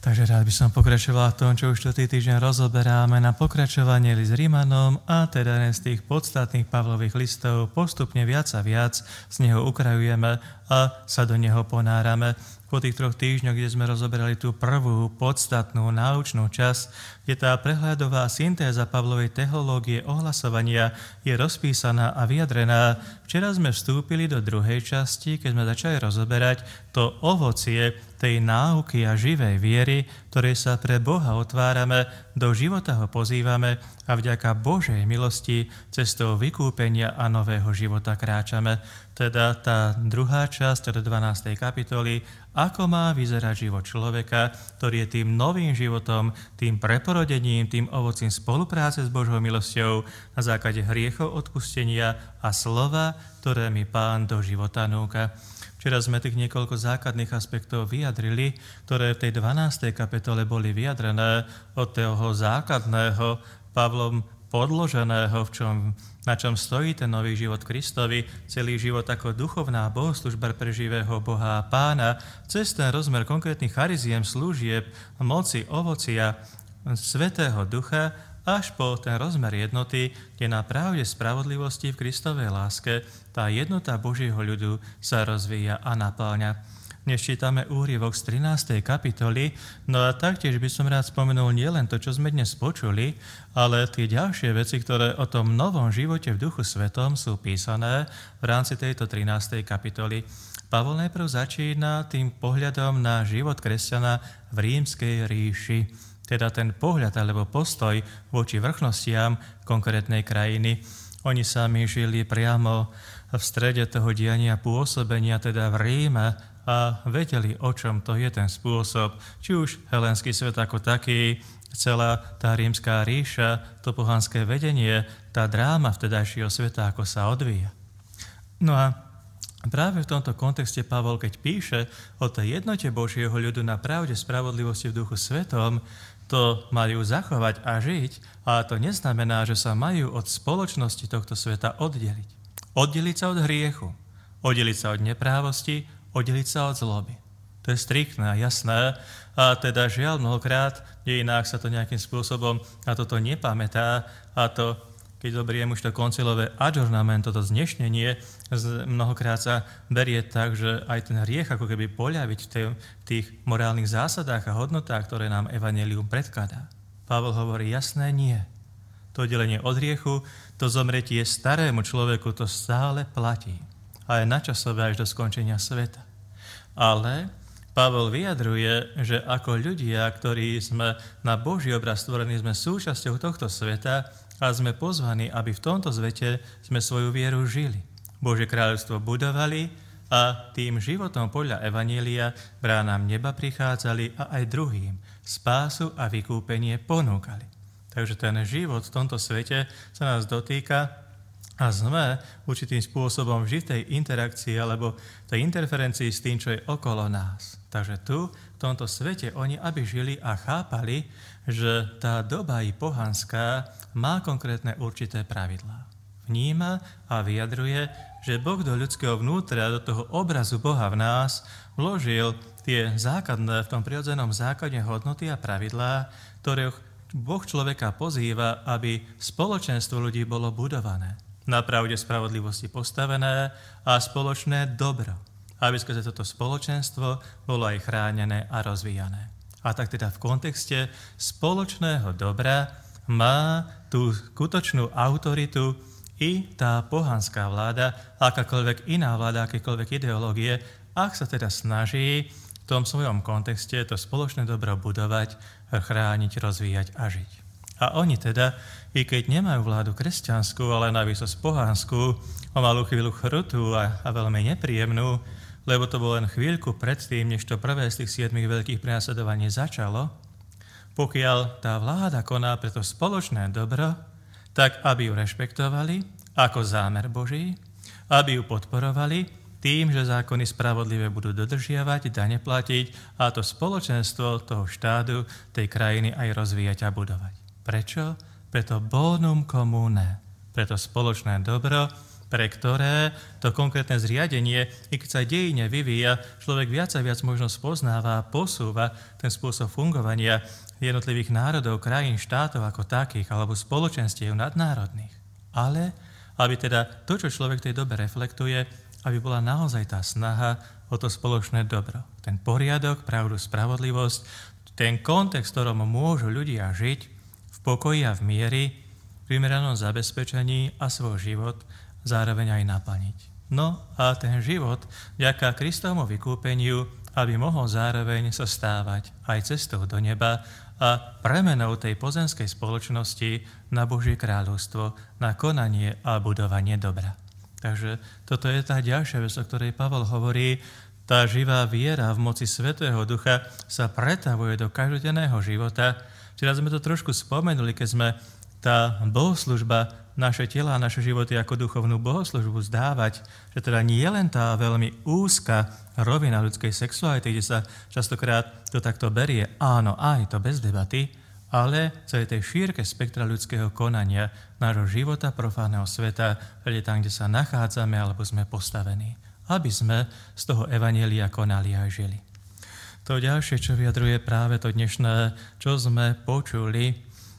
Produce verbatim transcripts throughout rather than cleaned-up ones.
Takže rád by som pokračoval v tom, čo už tretí týždeň rozoberáme na pokračovanie list Rimanom a teda z tých podstatných Pavlových listov postupne viac a viac z neho ukrajujeme a sa do neho ponárame. Po tých troch týždňoch, kde sme rozoberali tú prvú podstatnú náučnú časť, kde tá prehľadová syntéza Pavlovej teológie ohlasovania je rozpísaná a vyjadrená. Včera sme vstúpili do druhej časti, keď sme začali rozoberať to ovocie tej náuky a živej viery, ktorej sa pre Boha otvárame, do života ho pozývame a vďaka Božej milosti cestou vykúpenia a nového života kráčame. Teda tá druhá časť od dvanástej kapitoly, ako má vyzerať život človeka, ktorý je tým novým životom, tým preporodením, tým ovocím spolupráce s Božou milosťou na základe hriechov odpustenia a slova, ktoré mi Pán do života núka. Včera sme tých niekoľko základných aspektov vyjadrili, ktoré v tej dvanástej kapitole boli vyjadrené od toho základného Pavlom podloženého, v čom, na čom stojí ten nový život Kristovi, celý život ako duchovná bohoslužba pre živého Boha a Pána, cez ten rozmer konkrétnych chariziem, služieb, moci, ovocia, Svätého Ducha, až po ten rozmer jednoty, kde na pravde spravodlivosti v Kristovej láske tá jednota Božieho ľudu sa rozvíja a napĺňa. Dnes čítame úryvok z trinástej kapitoly, no a taktiež by som rád spomenul nielen to, čo sme dnes počuli, ale tie ďalšie veci, ktoré o tom novom živote v Duchu Svetom sú písané v rámci tejto trinástej kapitoly. Pavol najprv začína tým pohľadom na život kresťana v rímskej ríši, teda ten pohľad alebo postoj voči vrchnostiam konkrétnej krajiny. Oni sami žili priamo v strede toho diania pôsobenia, teda v Ríme, a vedeli, o čom to je ten spôsob. Či už helénsky svet ako taký, celá tá rímska ríša, to pohanské vedenie, tá dráma vtedajšieho sveta, ako sa odvíja. No a práve v tomto kontexte Pavol, keď píše o tej jednote Božieho ľudu na pravde spravodlivosti v Duchu Svetom, to majú zachovať a žiť, a to neznamená, že sa majú od spoločnosti tohto sveta oddeliť. Oddeliť sa od hriechu, oddeliť sa od neprávosti, oddeliť sa od zloby. To je striktné a jasné, a teda žiaľ mnohokrát v dejinách sa to nejakým spôsobom na toto nepamätá, a to, keď zoberiem už to koncilové adžornamento, to znešnenie, mnohokrát sa berie tak, že aj ten hriech ako keby poľaviť v tých morálnych zásadách a hodnotách, ktoré nám evanjelium predkladá. Pavol hovorí jasné nie. To delenie od hriechu, to zomretie starému človeku, to stále platí. A je načasové až do skončenia sveta. Ale Pavol vyjadruje, že ako ľudia, ktorí sme na Boží obraz stvorení, sme súčasťou tohto sveta a sme pozvaní, aby v tomto svete sme svoju vieru žili. Božie kráľovstvo budovali a tým životom podľa evanjelia bránam neba prichádzali a aj druhým spásu a vykúpenie ponúkali. Takže ten život v tomto svete sa nás dotýka a sme určitým spôsobom v žitej interakcii alebo tej interferencii s tým, čo je okolo nás. Takže tu, v tomto svete, oni aby žili a chápali, že tá doba i pohanská má konkrétne určité pravidlá. Vníma a vyjadruje, že Boh do ľudského vnútra, do toho obrazu Boha v nás vložil tie základné, v tom prirodzenom základe hodnoty a pravidlá, ktoré Boh človeka pozýva, aby spoločenstvo ľudí bolo budované, na pravde spravodlivosti postavené a spoločné dobro, aby skrze toto spoločenstvo bolo aj chránené a rozvíjané. A tak teda v kontexte spoločného dobra má tú skutočnú autoritu i tá pohanská vláda, akákoľvek iná vláda, akékoľvek ideológie, ak sa teda snaží v tom svojom kontexte to spoločné dobro budovať, chrániť, rozvíjať a žiť. A oni teda, i keď nemajú vládu kresťanskú, ale navýsosť pohanskú, o malú chvíľu chrutú a, a veľmi nepríjemnú, lebo to bolo len chvíľku predtým, než to prvé z tých siedmých veľkých prenasledovaní začalo, pokiaľ tá vláda koná pre to spoločné dobro, tak aby ju rešpektovali ako zámer Boží, aby ju podporovali tým, že zákony spravodlivé budú dodržiavať, dane platiť a to spoločenstvo toho štádu, tej krajiny aj rozvíjať a budovať. Prečo? Preto bonum comune, preto spoločné dobro, pre ktoré to konkrétne zriadenie, i keď sa dejine vyvíja, človek viac a viac možno spoznáva a posúva ten spôsob fungovania jednotlivých národov, krajín, štátov ako takých, alebo spoločenstiev nadnárodných. Ale aby teda to, čo človek v tej dobe reflektuje, aby bola naozaj tá snaha o to spoločné dobro. Ten poriadok, pravdu, spravodlivosť, ten kontext, v ktorom môžu ľudia žiť v pokoji a v miery, v primeranom zabezpečení a svoj život zároveň aj naplniť. No a ten život, vďaka Kristovmu vykúpeniu, aby mohol zároveň sa stávať aj cestou do neba a premenou tej pozemskej spoločnosti na Božie kráľovstvo, na konanie a budovanie dobra. Takže toto je tá ďalšia vec, o ktorej Pavol hovorí. Tá živá viera v moci Svätého Ducha sa pretavuje do každodenného života. Včera sme to trošku spomenuli, keď sme tá bohoslužba, naše tela a naše životy ako duchovnú bohoslužbu zdávať, že teda nie len tá veľmi úzka rovina ľudskej sexuality, kde sa častokrát to takto berie, áno, aj to bez debaty, ale celé tej šírke spektra ľudského konania, nášho života, profánneho sveta, kde tam, kde sa nachádzame alebo sme postavení, aby sme z toho evanjelia konali a žili. To ďalšie, čo vyjadruje práve to dnešné, čo sme počuli,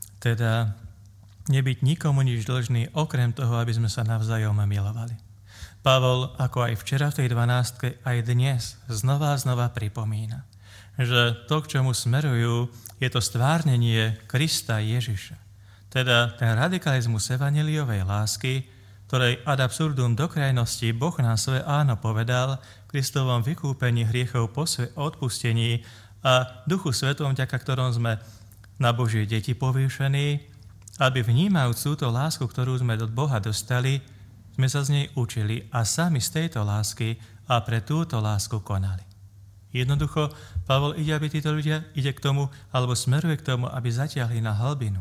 teda nebyť nikomu nič dlžný, okrem toho, aby sme sa navzájom milovali. Pavol, ako aj včera v tej dvanástke, aj dnes znova a znova pripomína, že to, k čomu smerujú, je to stvárnenie Krista Ježiša. Teda ten radikalizmus evanjeliovej lásky, ktorej ad absurdum do krajnosti Boh nám svoje áno povedal, Kristovom vykúpení hriechov, odpustení a Duchu Svetom, vďaka ktorom sme na Božie deti povýšení, aby vnímajúc túto lásku, ktorú sme od Boha dostali, sme sa z nej učili a sami z tejto lásky a pre túto lásku konali. Jednoducho, Pavol ide, aby títo ľudia ide k tomu, alebo smeruje k tomu, aby zatiahli na hlbinu.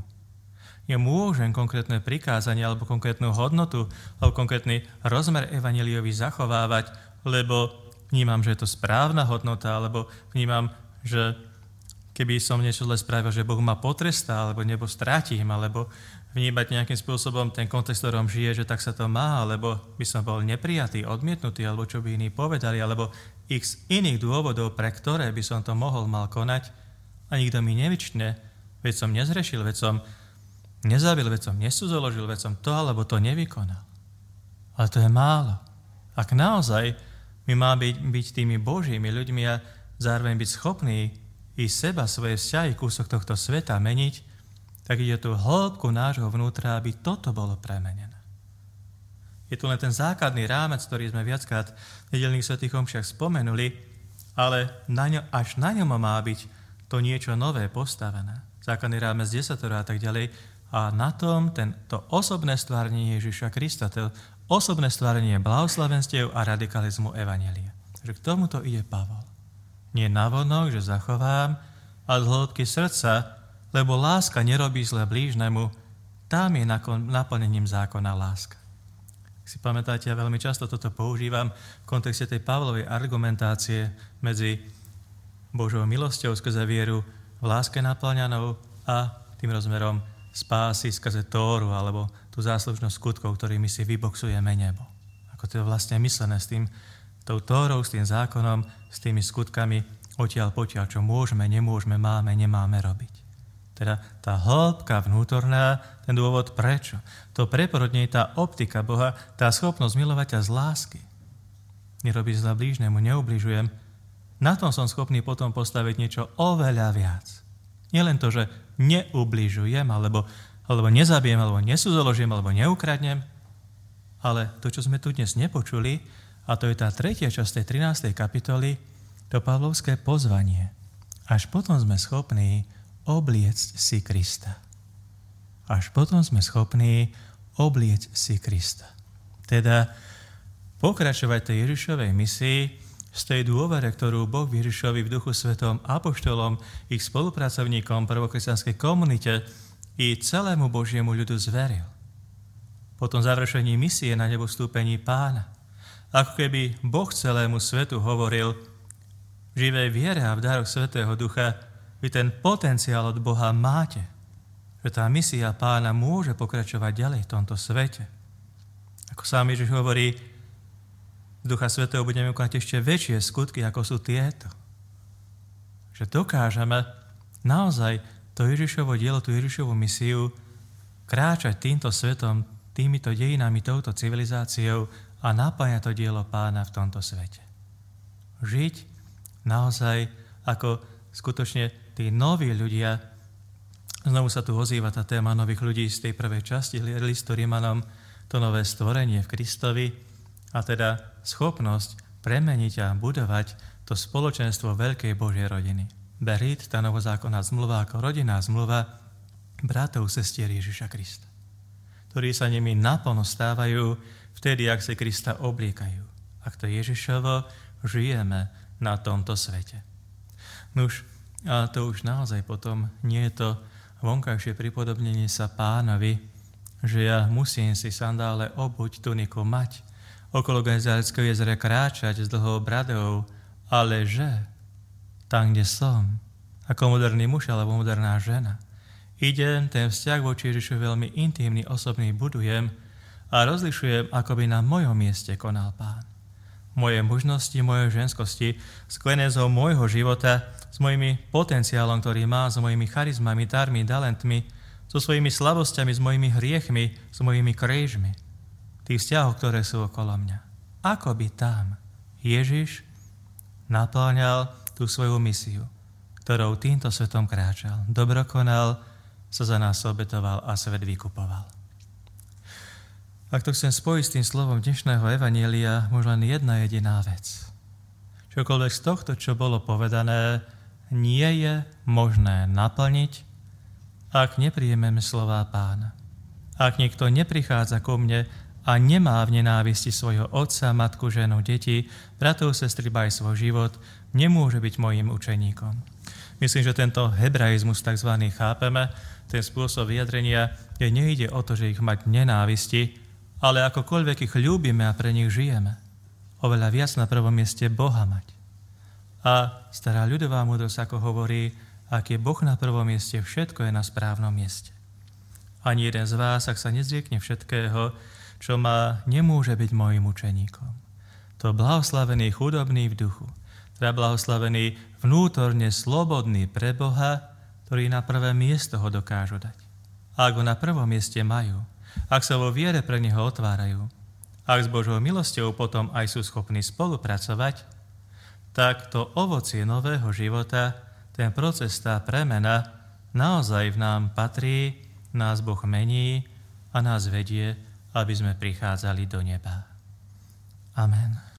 Ja môžem konkrétne prikázanie, alebo konkrétnu hodnotu, alebo konkrétny rozmer evanjeliový zachovávať, lebo vnímam, že je to správna hodnota, alebo vnímam, že keby som niečo zle spravil, že Boh ma potrestá, alebo nebo strátim, alebo vnímať nejakým spôsobom ten kontext, v ktorom žije, že tak sa to má, alebo by som bol neprijatý, odmietnutý, alebo čo by iní povedali, alebo x iných dôvodov, pre ktoré by som to mohol mal konať a nikto mi nevyčne, veď som nezrešil, veď som nezabil, veď som nesúzoložil, veď som to alebo to nevykonal. Ale to je málo. Ak naozaj my máme byť, byť tými Božími ľuďmi a zároveň byť schopní i seba, svoje vzťahy, kúsok tohto sveta meniť, tak ide tú hĺbku nášho vnútra, aby toto bolo premenené. Je tu len ten základný rámec, ktorý sme viackrát v nedeľných svätých omšiach spomenuli, ale na ňo, až na ňom má byť to niečo nové postavené. Základný rámec desatoro a tak ďalej. A na tom to osobné stvárnenie Ježiša Krista, to osobné stvárnenie blahoslavenstiev a radikalizmu evanjelia. Takže k tomuto ide Pavol. Nie navonok, že zachovám, ale z hĺbky srdca, lebo láska nerobí zle blížnemu, tam je naplnením zákona láska. Ak si pamätáte, ja veľmi často toto používam v kontexte tej Pavlovej argumentácie medzi Božou milosťou skrze vieru v láske naplňanou a tým rozmerom spásy skrze Tóru, alebo tú záslužnosť skutkov, ktorými si vyboxujeme nebo. Ako to je vlastne myslené s tým, tou Tórou, s tým zákonom, s tými skutkami odtiaľ potiaľ, čo môžeme, nemôžeme, máme, nemáme robiť. Teda tá hĺbka vnútorná, ten dôvod prečo. To preporodne je tá optika Boha, tá schopnosť milovať ťa z lásky. Nerobí zle blížnemu, neubližujem. Na tom som schopný potom postaviť niečo oveľa viac. Nie len to, že neubližujem, alebo, alebo nezabijem, alebo nesúzoložím, alebo neukradnem, ale to, čo sme tu dnes nepočuli, a to je tá tretia časť tej trinástej kapitoly, to pavlovské pozvanie. Až potom sme schopní obliecť si Krista. Až potom sme schopní obliecť si Krista. Teda pokračovať tej Ježišovej misii z tej dôvere, ktorú Boh v Ježišovi v Duchu Svetom apoštolom, ich spolupracovníkom, prvokresťanskej komunite i celému Božiemu ľudu zveril. Po tom završení misie na nebo vstúpení Pána. Ako keby Boh celému svetu hovoril v živej viere a v daroch Svätého Ducha, vy ten potenciál od Boha máte, že tá misia Pána môže pokračovať ďalej v tomto svete. A Ako sám Ježiš hovorí, z Ducha Svätého budeme konať ešte väčšie skutky, ako sú tieto. Že dokážeme naozaj to Ježišovo dielo, tú Ježišovu misiu kráčať týmto svetom, týmito dejinami, touto civilizáciou a naplňať to dielo Pána v tomto svete. Žiť naozaj ako skutočne tí noví ľudia. Znovu sa tu ozýva tá téma nových ľudí z tej prvej časti listu Rimanom, to nové stvorenie v Kristovi a teda schopnosť premeniť a budovať to spoločenstvo veľkej Božej rodiny. Berit, tá novozákonná zmluva ako rodinná zmluva bratov, sestier Ježiša Krista, ktorí sa nimi naplno stávajú vtedy, ak sa Krista obliekajú. Ak to Ježišovo žijeme na tomto svete. Nuž, a to už naozaj potom nie je to vonkajšie pripodobnenie sa Pánovi, že ja musím si sandále obuť, tuniku mať, okolo Genezareckého jezera kráčať s dlhou bradou, ale že tam, kde som, ako moderný muž alebo moderná žena, idem, ten vzťah voči Ježišu veľmi intímny, osobný budujem a rozlišujem, ako by na mojom mieste konal Pán. Moje mužnosti, moje ženskosti, s genézou môjho života, s mojimi potenciálom, ktorý má, s mojimi charizmami, darmi, talentmi, so svojimi slabosťami, s mojimi hriechmi, s mojimi krížmi. Tých vzťahov, ktoré sú okolo mňa. Ako by tam Ježiš naplňal tú svoju misiu, ktorou týmto svetom kráčal, dobrokonal, sa za nás obetoval a svet vykupoval. Ak to chcem spojiť s tým slovom dnešného evanjelia, možno len jedna jediná vec. Čokoľvek z tohto, čo bolo povedané, nie je možné naplniť, ak neprijememe slová Pána. Ak niekto neprichádza ku mne a nemá v nenávisti svojho otca, matku, ženu, deti, bratov, sestry, ba aj svoj život, nemôže byť mojím učeníkom. Myslím, že tento hebraizmus tzv. Chápeme, ten spôsob vyjadrenia, kde nejde o to, že ich mať nenávisti, ale akokoľvek ich ľúbime a pre nich žijeme. Oveľa viac na prvom mieste Boha mať. A stará ľudová múdrosť ako hovorí, ak je Boh na prvom mieste, všetko je na správnom mieste. Ani jeden z vás, ak sa nezriekne všetkého, čo má, nemôže byť mojím učeníkom. To blahoslavený chudobný v duchu, teda blahoslavený vnútorne slobodný pre Boha, ktorí na prvé miesto ho dokážu dať. A ak ho na prvom mieste majú, ak sa vo viere pre neho otvárajú, ak s Božou milosťou potom aj sú schopní spolupracovať, tak to ovocie nového života, ten proces, tá premena, naozaj v nám patrí, nás Boh mení a nás vedie, aby sme prichádzali do neba. Amen.